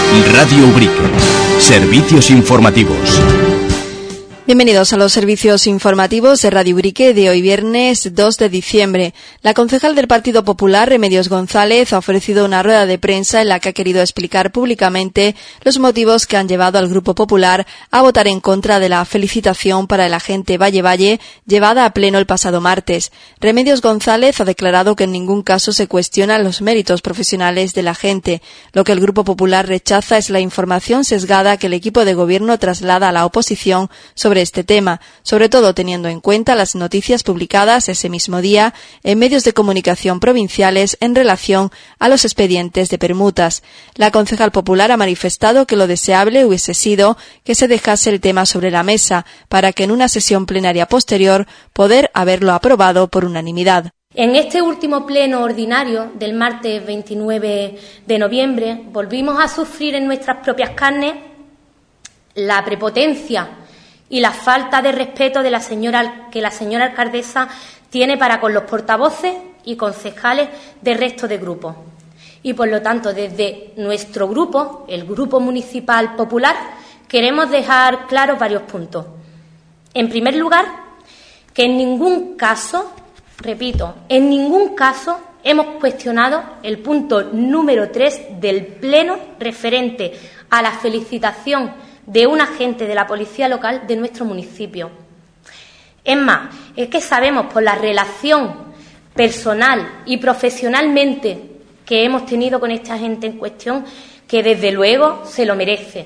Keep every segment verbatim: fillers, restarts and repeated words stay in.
Radio Ubrique. Servicios informativos. Bienvenidos a los servicios informativos de Radio Ubrique de hoy viernes dos de diciembre. La concejal del Partido Popular, Remedios González, ha ofrecido una rueda de prensa en la que ha querido explicar públicamente los motivos que han llevado al Grupo Popular a votar en contra de la felicitación para el agente Valle Valle llevada a pleno el pasado martes. Remedios González ha declarado que en ningún caso se cuestionan los méritos profesionales del agente. Lo que el Grupo Popular rechaza es la información sesgada que el equipo de gobierno traslada a la oposición sobre este tema, sobre todo teniendo en cuenta las noticias publicadas ese mismo día en medios de comunicación provinciales en relación a los expedientes de permutas. La concejal popular ha manifestado que lo deseable hubiese sido que se dejase el tema sobre la mesa para que en una sesión plenaria posterior poder haberlo aprobado por unanimidad. En este último pleno ordinario del martes veintinueve de noviembre volvimos a sufrir en nuestras propias carnes la prepotencia y la falta de respeto de la señora, que la señora alcaldesa tiene para con los portavoces y concejales del resto de grupos. Y, por lo tanto, desde nuestro grupo, el Grupo Municipal Popular, queremos dejar claros varios puntos. En primer lugar, que en ningún caso, repito, en ningún caso hemos cuestionado el punto número tres del Pleno referente a la felicitación de un agente de la policía local de nuestro municipio. Es más, es que sabemos por la relación personal y profesionalmente que hemos tenido con este agente en cuestión que desde luego se lo merece.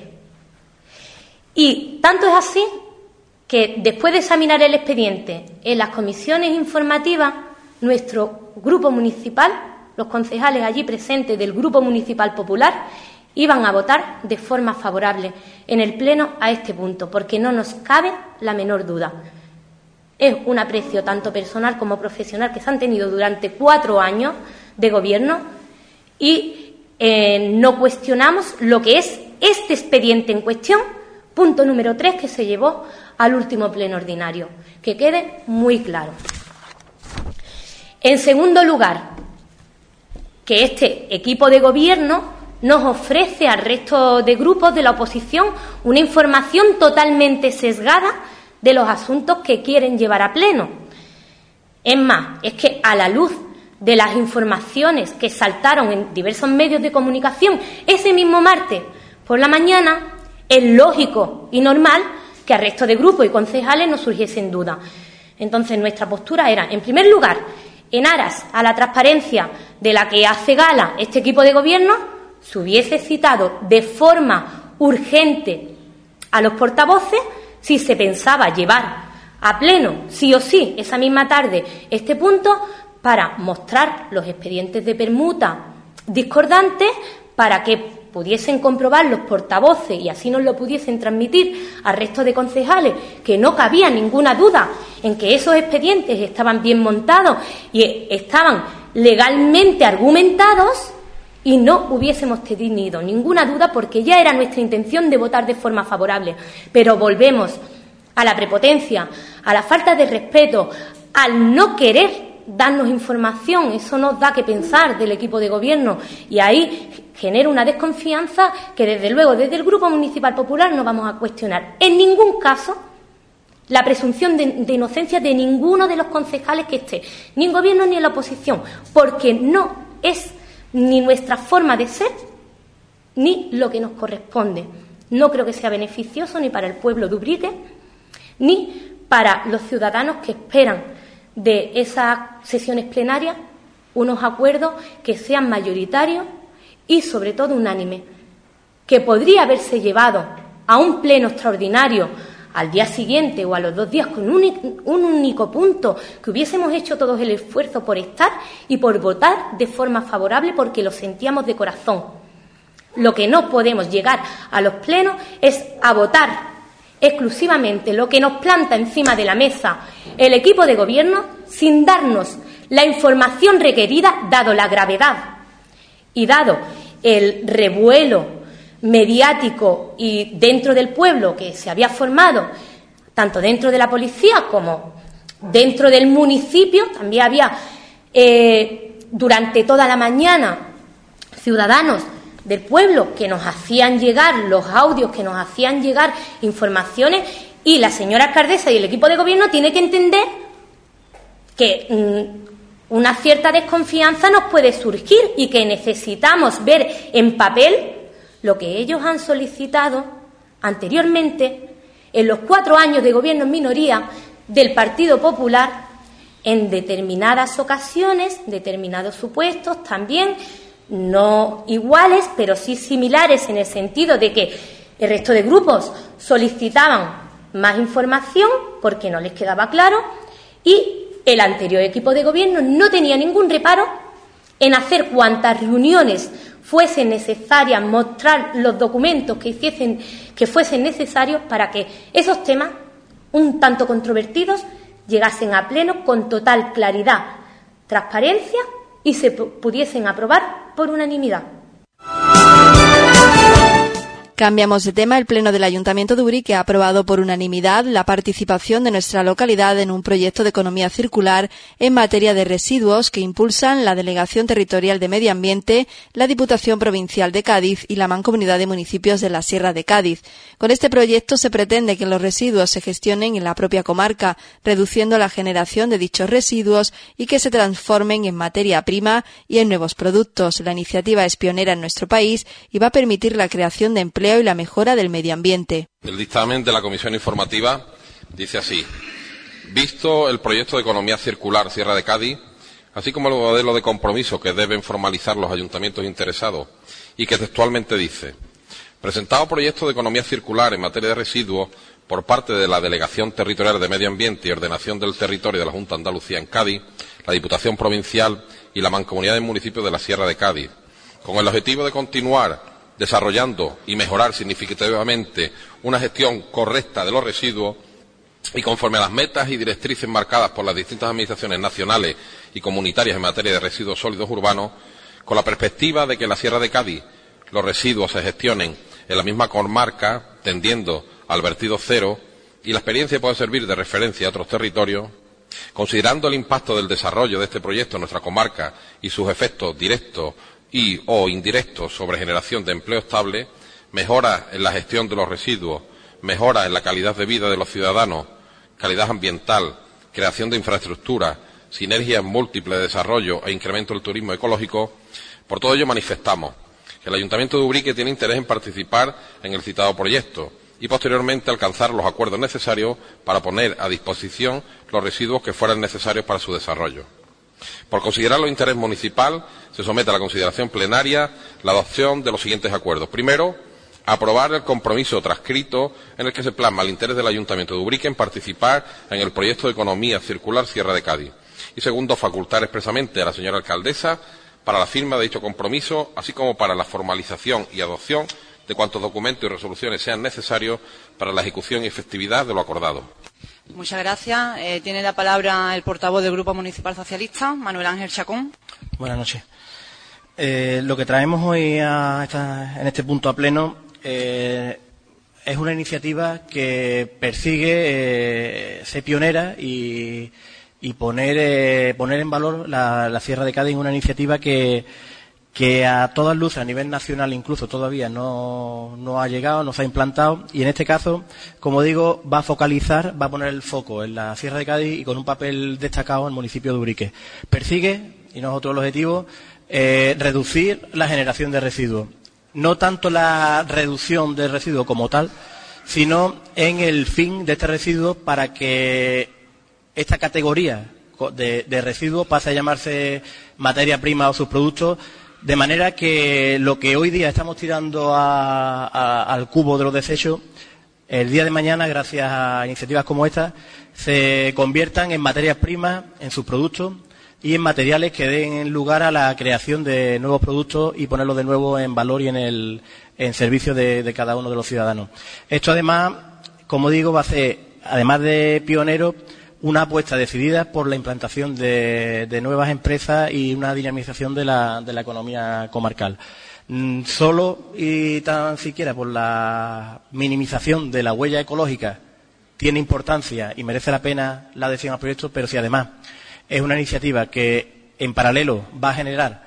Y tanto es así que después de examinar el expediente en las comisiones informativas, nuestro grupo municipal, los concejales allí presentes del Grupo Municipal Popular, iban a votar de forma favorable en el Pleno a este punto, porque no nos cabe la menor duda. Es un aprecio tanto personal como profesional que se han tenido durante cuatro años de gobierno y eh, no cuestionamos lo que es este expediente en cuestión, punto número tres, que se llevó al último Pleno ordinario. Que quede muy claro. En segundo lugar, que este equipo de gobierno nos ofrece al resto de grupos de la oposición una información totalmente sesgada de los asuntos que quieren llevar a pleno. Es más, es que a la luz de las informaciones que saltaron en diversos medios de comunicación ese mismo martes por la mañana, es lógico y normal que al resto de grupos y concejales nos surgiesen dudas. Entonces, nuestra postura era, en primer lugar, en aras a la transparencia de la que hace gala este equipo de gobierno, se hubiese citado de forma urgente a los portavoces si se pensaba llevar a pleno, sí o sí, esa misma tarde, este punto, para mostrar los expedientes de permuta discordantes, para que pudiesen comprobar los portavoces y así nos lo pudiesen transmitir al resto de concejales, que no cabía ninguna duda en que esos expedientes estaban bien montados y estaban legalmente argumentados, y no hubiésemos tenido ninguna duda porque ya era nuestra intención de votar de forma favorable. Pero volvemos a la prepotencia, a la falta de respeto, al no querer darnos información. Eso nos da que pensar del equipo de gobierno y ahí genera una desconfianza que desde luego desde el Grupo Municipal Popular no vamos a cuestionar. En ningún caso la presunción de, de inocencia de ninguno de los concejales que esté, ni en gobierno ni en la oposición, porque no es ni nuestra forma de ser, ni lo que nos corresponde. No creo que sea beneficioso ni para el pueblo de Ubrique, ni para los ciudadanos que esperan de esas sesiones plenarias unos acuerdos que sean mayoritarios y, sobre todo, unánimes, que podría haberse llevado a un pleno extraordinario al día siguiente o a los dos días con un, un único punto, que hubiésemos hecho todos el esfuerzo por estar y por votar de forma favorable porque lo sentíamos de corazón. Lo que no podemos llegar a los plenos es a votar exclusivamente lo que nos planta encima de la mesa el equipo de gobierno sin darnos la información requerida, dado la gravedad y dado el revuelo mediático y dentro del pueblo que se había formado, tanto dentro de la policía como dentro del municipio. También había eh, durante toda la mañana ciudadanos del pueblo que nos hacían llegar los audios, que nos hacían llegar informaciones, y la señora alcaldesa y el equipo de gobierno tiene que entender que mmm, una cierta desconfianza nos puede surgir y que necesitamos ver en papel lo que ellos han solicitado anteriormente en los cuatro años de gobierno en minoría del Partido Popular, en determinadas ocasiones, determinados supuestos también, no iguales, pero sí similares, en el sentido de que el resto de grupos solicitaban más información porque no les quedaba claro, y el anterior equipo de gobierno no tenía ningún reparo en hacer cuantas reuniones fuesen necesarias, mostrar los documentos que hiciesen, que fuesen necesarios para que esos temas, un tanto controvertidos, llegasen a pleno con total claridad, transparencia y se pudiesen aprobar por unanimidad. Cambiamos de tema. El Pleno del Ayuntamiento de Ubrique ha aprobado por unanimidad la participación de nuestra localidad en un proyecto de economía circular en materia de residuos que impulsan la Delegación Territorial de Medio Ambiente, la Diputación Provincial de Cádiz y la Mancomunidad de Municipios de la Sierra de Cádiz. Con este proyecto se pretende que los residuos se gestionen en la propia comarca, reduciendo la generación de dichos residuos y que se transformen en materia prima y en nuevos productos. La iniciativa es pionera en nuestro país y va a permitir la creación de empleo y la mejora del medio ambiente. El dictamen de la Comisión Informativa dice así: visto el proyecto de economía circular Sierra de Cádiz, así como el modelo de compromiso que deben formalizar los ayuntamientos interesados, y que textualmente dice: presentado proyecto de economía circular en materia de residuos por parte de la Delegación Territorial de Medio Ambiente y Ordenación del Territorio de la Junta de Andalucía en Cádiz, la Diputación Provincial y la Mancomunidad de Municipios de la Sierra de Cádiz, con el objetivo de continuar desarrollando y mejorar significativamente una gestión correcta de los residuos y conforme a las metas y directrices marcadas por las distintas administraciones nacionales y comunitarias en materia de residuos sólidos urbanos, con la perspectiva de que en la Sierra de Cádiz los residuos se gestionen en la misma comarca, tendiendo al vertido cero, y la experiencia puede servir de referencia a otros territorios, considerando el impacto del desarrollo de este proyecto en nuestra comarca y sus efectos directos y o indirectos sobre generación de empleo estable, mejora en la gestión de los residuos, mejora en la calidad de vida de los ciudadanos, calidad ambiental, creación de infraestructura, sinergias múltiples de desarrollo e incremento del turismo ecológico. Por todo ello manifestamos que el Ayuntamiento de Ubrique tiene interés en participar en el citado proyecto y posteriormente alcanzar los acuerdos necesarios para poner a disposición los residuos que fueran necesarios para su desarrollo. Por considerarlo de interés municipal, se somete a la consideración plenaria la adopción de los siguientes acuerdos. Primero, aprobar el compromiso transcrito en el que se plasma el interés del Ayuntamiento de Ubrique en participar en el proyecto de economía circular Sierra de Cádiz. Y segundo, facultar expresamente a la señora alcaldesa para la firma de dicho compromiso, así como para la formalización y adopción de cuantos documentos y resoluciones sean necesarios para la ejecución y efectividad de lo acordado. Muchas gracias. Eh, tiene la palabra el portavoz del Grupo Municipal Socialista, Manuel Ángel Chacón. Buenas noches. Eh, lo que traemos hoy a esta, en este punto a pleno eh, es una iniciativa que persigue eh, ser pionera y, y poner, eh, poner en valor la, la Sierra de Cádiz, una iniciativa que, que a todas luces, a nivel nacional incluso, todavía no, no ha llegado, no se ha implantado, y en este caso, como digo, va a focalizar, va a poner el foco en la Sierra de Cádiz y con un papel destacado en el municipio de Ubrique. Persigue, y nosotros el objetivo, eh, reducir la generación de residuos. No tanto la reducción de residuos como tal, sino en el fin de este residuo para que esta categoría de, de residuos pase a llamarse materia prima o subproductos, de manera que lo que hoy día estamos tirando a, a, al cubo de los desechos, el día de mañana, gracias a iniciativas como esta, se conviertan en materias primas, en subproductos y en materiales que den lugar a la creación de nuevos productos y ponerlos de nuevo en valor y en el en servicio de, de cada uno de los ciudadanos. Esto además, como digo, va a ser, además de pionero, una apuesta decidida por la implantación de, de nuevas empresas y una dinamización de la, de la economía comarcal. Mm, solo y tan siquiera por la minimización de la huella ecológica tiene importancia y merece la pena la adhesión al proyecto, pero si además es una iniciativa que en paralelo va a generar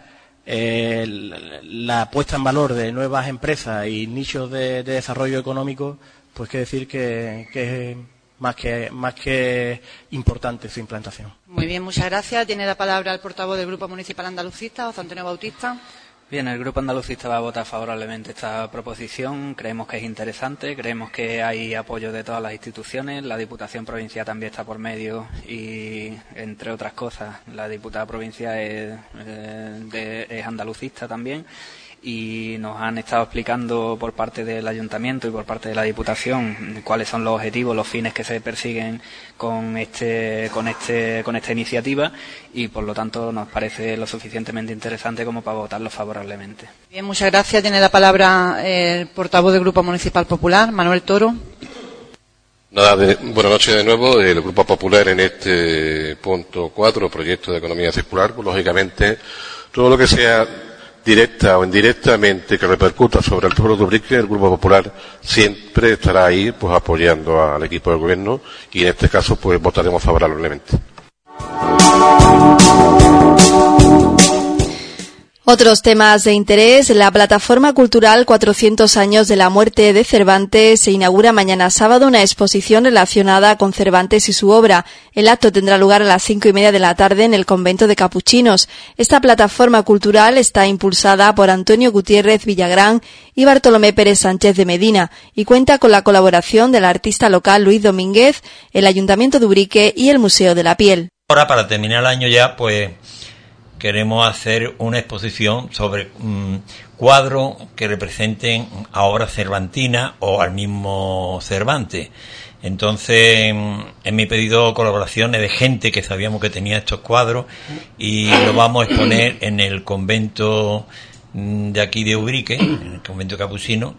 eh, la puesta en valor de nuevas empresas y nichos de, de desarrollo económico, pues que decir que, que es más que, más que importante su implantación. Muy bien, muchas gracias. Tiene la palabra el portavoz del Grupo Municipal Andalucista, José Antonio Bautista. Bien, el Grupo Andalucista va a votar favorablemente esta proposición. Creemos que es interesante, creemos que hay apoyo de todas las instituciones. La Diputación Provincial también está por medio y, entre otras cosas, la Diputada Provincial es, eh, de, es andalucista también. Y nos han estado explicando por parte del Ayuntamiento y por parte de la Diputación cuáles son los objetivos, los fines que se persiguen con este, con este, con esta iniciativa, y por lo tanto nos parece lo suficientemente interesante como para votarlo favorablemente. Bien, muchas gracias. Tiene la palabra el portavoz del Grupo Municipal Popular, Manuel Toro. Nada, de, buenas noches de nuevo. El Grupo Popular en este punto cuatro, proyecto de economía circular, pues lógicamente todo lo que sea directa o indirectamente que repercuta sobre el pueblo de Ubrique, el Grupo Popular siempre estará ahí pues apoyando al equipo del gobierno, y en este caso pues votaremos favorablemente. Otros temas de interés. La plataforma cultural cuatrocientos años de la muerte de Cervantes se inaugura mañana sábado una exposición relacionada con Cervantes y su obra. El acto tendrá lugar a las cinco y media de la tarde en el convento de Capuchinos. Esta plataforma cultural está impulsada por Antonio Gutiérrez Villagrán y Bartolomé Pérez Sánchez de Medina y cuenta con la colaboración del artista local Luis Domínguez, el Ayuntamiento de Ubrique y el Museo de la Piel. Ahora, para terminar el año ya, pues queremos hacer una exposición sobre um, cuadros que representen a obras cervantinas o al mismo Cervantes. Entonces, en mi pedido colaboraciones de gente que sabíamos que tenía estos cuadros, y lo vamos a exponer en el convento de aquí de Ubrique, en el convento capuchino.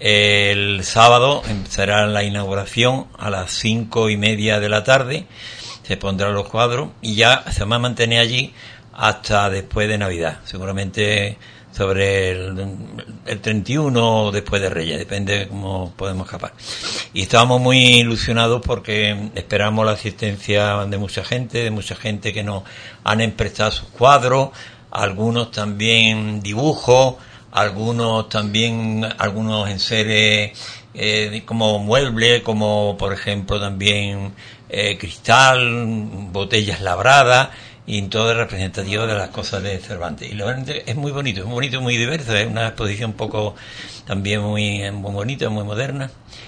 El sábado empezará la inauguración a las cinco y media de la tarde, se pondrán los cuadros y ya se va a mantener allí hasta después de Navidad, seguramente sobre el, el treinta y uno o después de Reyes, depende de cómo podemos escapar. Y estábamos muy ilusionados porque esperamos la asistencia de mucha gente, de mucha gente que nos han prestado sus cuadros, algunos también dibujos, algunos también, algunos enseres eh, como muebles, como por ejemplo también eh, cristal, botellas labradas, y todo es representativo de las cosas de Cervantes. Y realmente es muy bonito, es muy bonito, muy diverso, es una exposición un poco también muy, muy bonita, muy moderna,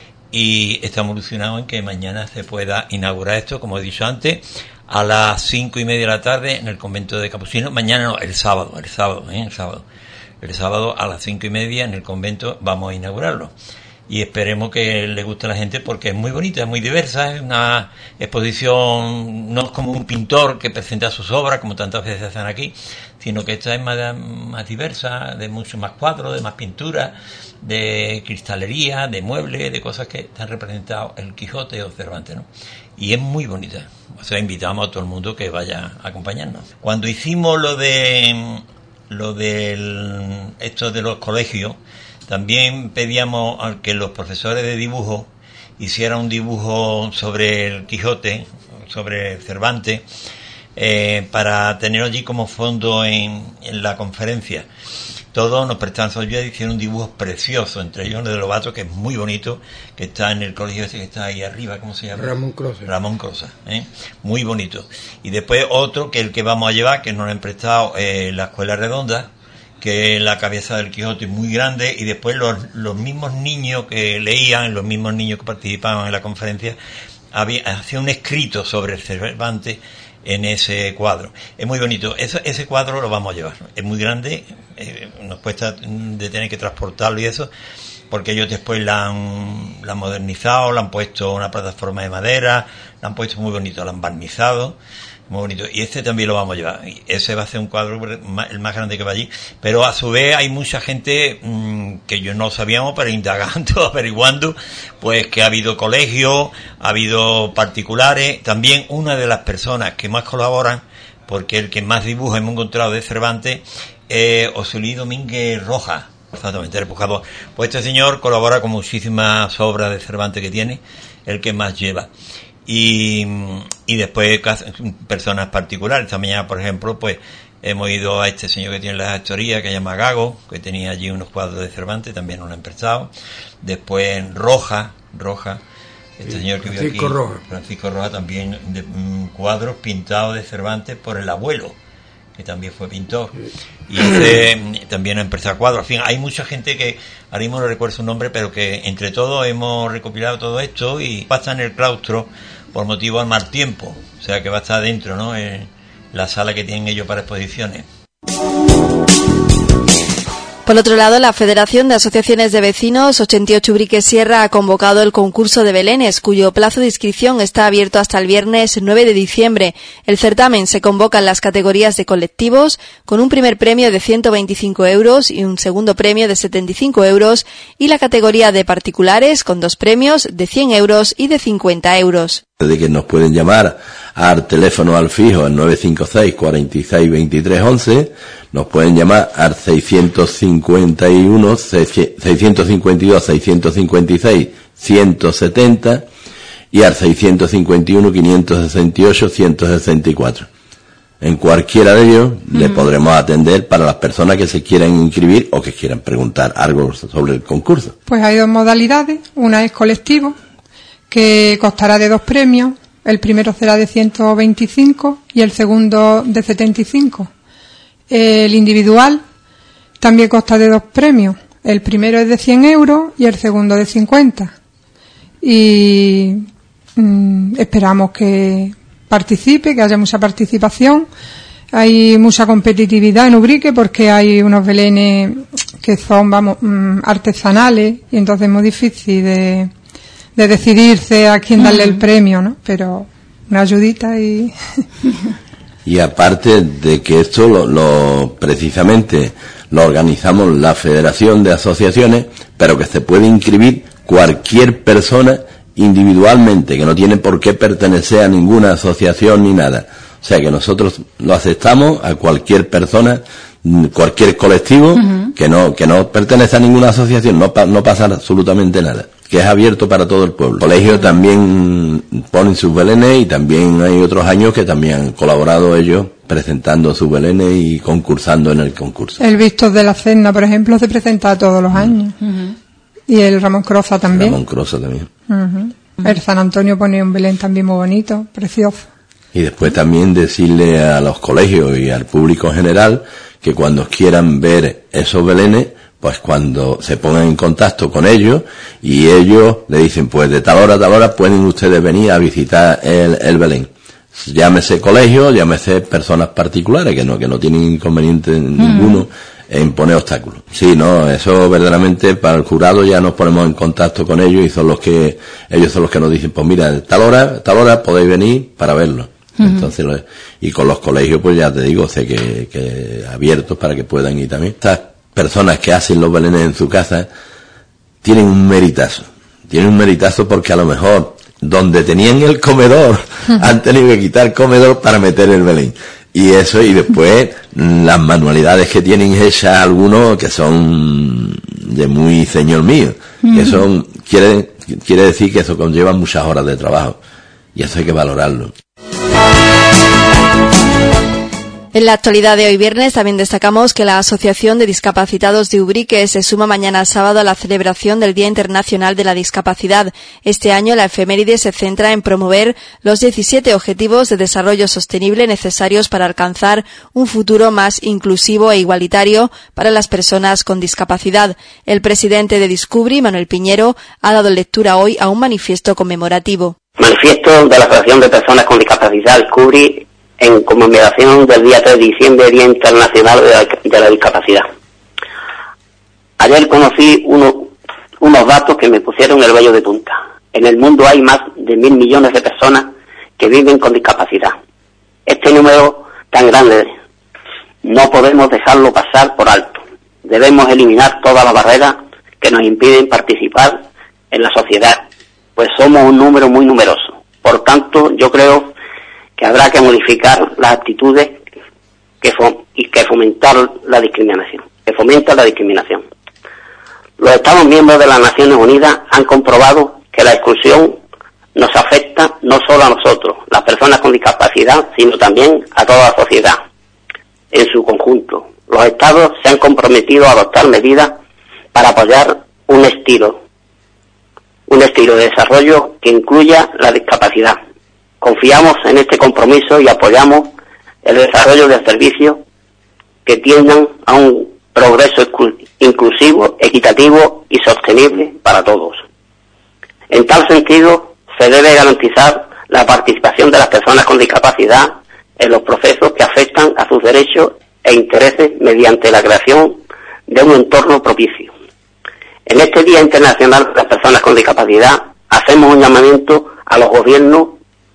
y estamos ilusionados en que mañana se pueda inaugurar esto, como he dicho antes, a las cinco y media de la tarde en el convento de Capuchinos. Mañana no, el sábado, el sábado, ¿eh? el sábado. El sábado a las cinco y media en el convento vamos a inaugurarlo. Y esperemos que le guste a la gente porque es muy bonita, es muy diversa, es una exposición, no es como un pintor que presenta sus obras, como tantas veces se hacen aquí, sino que esta es más, más diversa, de mucho más cuadros, de más pintura, de cristalería, de muebles, de cosas que están representados el Quijote o Cervantes, ¿no? Y es muy bonita. O sea, invitamos a todo el mundo que vaya a acompañarnos. Cuando hicimos lo de lo del esto de los colegios, también pedíamos a que los profesores de dibujo hicieran un dibujo sobre el Quijote, sobre Cervantes, eh, para tenerlo allí como fondo en, en la conferencia. Todos nos prestaron su ayuda y hicieron un dibujo precioso, entre ellos uno de Lobato, que es muy bonito, que está en el colegio ese que está ahí arriba, ¿cómo se llama? Ramón Crosa. Ramón Crosa, ¿eh? Muy bonito. Y después otro, que es el que vamos a llevar, que nos lo han prestado eh, la Escuela Redonda, que la cabeza del Quijote es muy grande, y después los, los mismos niños que leían, los mismos niños que participaban en la conferencia, había, hacían un escrito sobre el Cervantes en ese cuadro. Es muy bonito. Eso, ese cuadro lo vamos a llevar. Es muy grande, eh, nos cuesta de tener que transportarlo y eso, porque ellos después la han, la han modernizado, le han puesto una plataforma de madera, la han puesto muy bonito, la han barnizado. Muy bonito. Y este también lo vamos a llevar. Y ese va a ser un cuadro el más grande que va allí. Pero a su vez hay mucha gente mmm, que yo no sabíamos, pero indagando, averiguando, pues que ha habido colegios, ha habido particulares. También una de las personas que más colaboran, porque el que más dibuja hemos encontrado de Cervantes, es José Luis Domínguez Rojas. Exactamente, repujador. Pues este señor colabora con muchísimas obras de Cervantes que tiene, el que más lleva. Y, y después personas particulares. Esta mañana, por ejemplo, pues hemos ido a este señor que tiene la gestoría, que se llama Gago, que tenía allí unos cuadros de Cervantes, también nos lo han prestado. Después en Roja, Roja, este sí, señor que vive aquí, Roja. Francisco Roja, también de, um, cuadros pintados de Cervantes por el abuelo, que también fue pintor. Y este también ha empezado cuadros. En fin, hay mucha gente que ahora mismo no recuerdo su nombre, pero que entre todos hemos recopilado todo esto y va a estar en el claustro por motivo del mal tiempo. O sea que va a estar dentro, ¿no?, en la sala que tienen ellos para exposiciones. Por otro lado, la Federación de Asociaciones de Vecinos ochenta y ocho Ubrique Sierra ha convocado el concurso de belenes, cuyo plazo de inscripción está abierto hasta el viernes nueve de diciembre. El certamen se convoca en las categorías de colectivos, con un primer premio de ciento veinticinco euros y un segundo premio de setenta y cinco euros, y la categoría de particulares, con dos premios de cien euros y de cincuenta euros. De que nos pueden llamar al teléfono al fijo al nueve cinco seis, cuarenta y seis, veintitrés, once, nos pueden llamar al seiscientos cincuenta y uno, seiscientos cincuenta y dos, seiscientos cincuenta y seis, ciento setenta y al seiscientos cincuenta y uno, quinientos sesenta y ocho, ciento sesenta y cuatro. En cualquiera de ellos uh-huh. le podremos atender para las personas que se quieran inscribir o que quieran preguntar algo sobre el concurso. Pues hay dos modalidades, una es colectivo, que constará de dos premios. El primero será de ciento veinticinco y el segundo de setenta y cinco. El individual también consta de dos premios. El primero es de cien euros y el segundo de cincuenta. Y mmm, esperamos que participe, que haya mucha participación. Hay mucha competitividad en Ubrique porque hay unos belenes que son, vamos, mmm, artesanales, y entonces es muy difícil de... de decidirse a quién darle el premio, ¿no? Pero una ayudita y... Y aparte de que esto lo, lo precisamente lo organizamos la Federación de Asociaciones, pero que se puede inscribir cualquier persona individualmente, que no tiene por qué pertenecer a ninguna asociación ni nada. O sea que nosotros lo aceptamos a cualquier persona, cualquier colectivo, uh-huh. que no que no pertenece a ninguna asociación, no, no pasa absolutamente nada, que es abierto para todo el pueblo. El colegio también ponen sus belenes y también hay otros años que también han colaborado ellos presentando sus belenes y concursando en el concurso. El Vistos de la Cena, por ejemplo, se presenta todos los años. Uh-huh. Y el Ramón Croza también. Ramón Croza también. Uh-huh. Uh-huh. El San Antonio pone un belén también muy bonito, precioso. Y después también decirle a los colegios y al público en general que cuando quieran ver esos belenes, pues cuando se pongan en contacto con ellos y ellos le dicen, pues de tal hora a tal hora pueden ustedes venir a visitar el, el Belén. Llámese colegio, llámese personas particulares, que no, que no tienen inconveniente mm. ninguno en poner obstáculos. Sí, no, eso verdaderamente para el jurado ya nos ponemos en contacto con ellos y son los que, ellos son los que nos dicen, pues mira, de tal hora, tal hora podéis venir para verlo. Uh-huh. Entonces, y con los colegios, pues ya te digo, sé que, que abiertos para que puedan ir también. Estas personas que hacen los belenes en su casa tienen un meritazo, tienen un meritazo porque a lo mejor donde tenían el comedor uh-huh. han tenido que quitar el comedor para meter el belén. Y eso, y después las manualidades que tienen hechas algunos que son de muy señor mío, uh-huh. que son, quiere, quiere decir que eso conlleva muchas horas de trabajo. Y eso hay que valorarlo. En la actualidad de hoy viernes también destacamos que la Asociación de Discapacitados de Ubrique se suma mañana sábado a la celebración del Día Internacional de la Discapacidad. Este año la efeméride se centra en promover los diecisiete objetivos de desarrollo sostenible necesarios para alcanzar un futuro más inclusivo e igualitario para las personas con discapacidad. El presidente de Discubri, Manuel Piñero, ha dado lectura hoy a un manifiesto conmemorativo. Manifiesto de la Asociación de Personas con Discapacidad Discubri en conmemoración del día tres de diciembre, Día Internacional de la, de la Discapacidad. Ayer conocí uno, unos datos que me pusieron el vello de punta. En el mundo hay más de mil millones de personas que viven con discapacidad. Este número tan grande no podemos dejarlo pasar por alto. Debemos eliminar todas las barreras que nos impiden participar en la sociedad, pues somos un número muy numeroso. Por tanto, yo creo que habrá que modificar las actitudes que fom- y que fomentar la discriminación, que fomentan la discriminación. Los Estados miembros de las Naciones Unidas han comprobado que la exclusión nos afecta no solo a nosotros, las personas con discapacidad, sino también a toda la sociedad. en su conjunto. Los Estados se han comprometido a adoptar medidas para apoyar un estilo, un estilo de desarrollo que incluya la discapacidad. Confiamos en este compromiso y apoyamos el desarrollo de servicios que tiendan a un progreso inclusivo, equitativo y sostenible para todos. En tal sentido, se debe garantizar la participación de las personas con discapacidad en los procesos que afectan a sus derechos e intereses mediante la creación de un entorno propicio. En este Día Internacional de las Personas con Discapacidad hacemos un llamamiento a los gobiernos,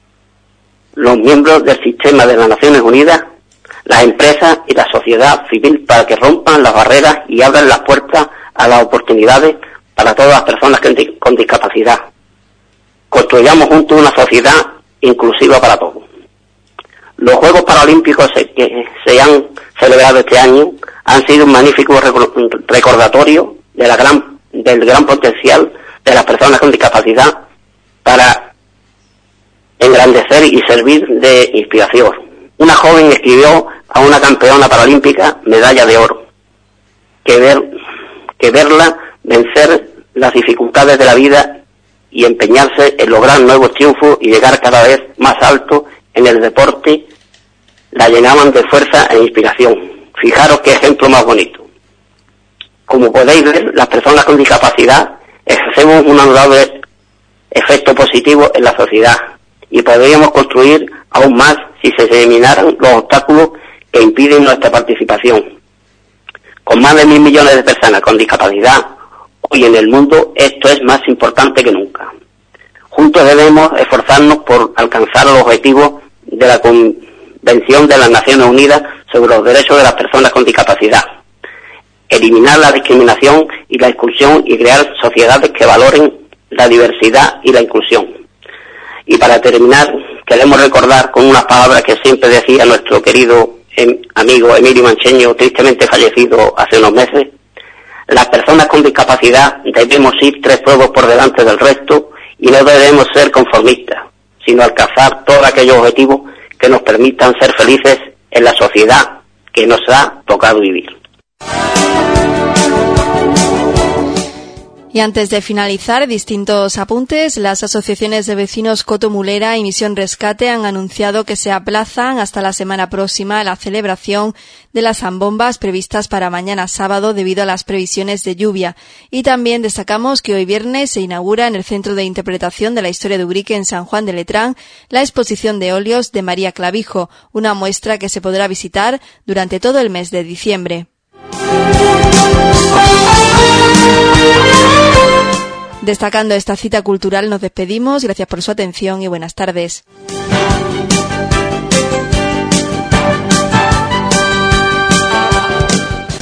los miembros del sistema de las Naciones Unidas, las empresas y la sociedad civil para que rompan las barreras y abran las puertas a las oportunidades para todas las personas con discapacidad. Construyamos juntos una sociedad inclusiva para todos. Los Juegos Paralímpicos que se han celebrado este año han sido un magnífico recordatorio de la gran, del gran potencial de las personas con discapacidad para engrandecer y servir de inspiración. Una joven escribió a una campeona paralímpica medalla de oro, que, ver, que verla vencer las dificultades de la vida y empeñarse en lograr nuevos triunfos y llegar cada vez más alto en el deporte, la llenaban de fuerza e inspiración. Fijaros qué ejemplo más bonito. Como podéis ver, las personas con discapacidad ejercemos un notable efecto positivo en la sociedad y podríamos construir aún más si se eliminaran los obstáculos que impiden nuestra participación. Con más de mil millones de personas con discapacidad hoy en el mundo, esto es más importante que nunca. Juntos debemos esforzarnos por alcanzar los objetivos de la Convención de las Naciones Unidas sobre los Derechos de las Personas con Discapacidad, eliminar la discriminación y la exclusión y crear sociedades que valoren la diversidad y la inclusión. Y para terminar, queremos recordar con unas palabras que siempre decía nuestro querido em, amigo Emilio Mancheño, tristemente fallecido hace unos meses: las personas con discapacidad debemos ir tres pueblos por delante del resto y no debemos ser conformistas, sino alcanzar todos aquellos objetivos que nos permitan ser felices en la sociedad que nos ha tocado vivir. Y antes de finalizar, distintos apuntes. Las asociaciones de vecinos Coto Mulera y Misión Rescate han anunciado que se aplazan hasta la semana próxima la celebración de las zambombas previstas para mañana sábado debido a las previsiones de lluvia. Y también destacamos que hoy viernes se inaugura en el Centro de Interpretación de la Historia de Ubrique en San Juan de Letrán la exposición de óleos de María Clavijo, una muestra que se podrá visitar durante todo el mes de diciembre. Destacando esta cita cultural nos despedimos. Gracias por su atención y buenas tardes.